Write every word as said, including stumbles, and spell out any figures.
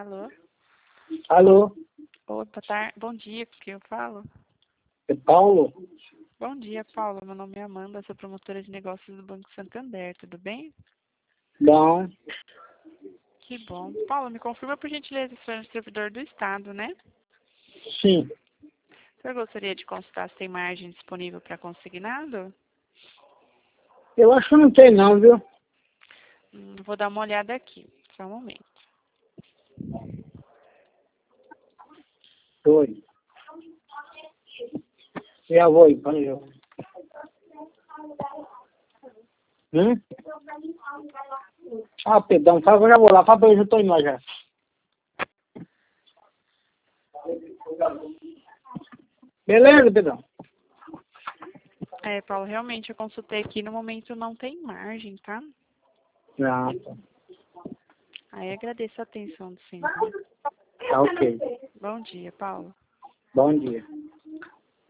Alô? Alô, Oi, boa tarde. Bom dia, que eu falo? é Paulo? Bom dia, Paulo. Meu nome é Amanda, sou promotora de negócios do Banco Santander, tudo bem? Bom, Que bom. Paulo, me confirma por gentileza se é um servidor do Estado, né? sim. O senhor gostaria de consultar se tem margem disponível para consignado? Eu acho que não tem não, viu? Hum, vou dar uma olhada aqui, só um momento. Oi. Já vou aí, para eu. Hum? Ah, perdão, fala, eu já vou lá, fala pra eu, já tô indo lá já. Beleza, Pedrão? É, Paulo, realmente eu consultei aqui, no momento não tem margem, tá? Ah, Aí agradeço a atenção do senhor. tá ok. Bom dia, Paulo. Bom dia.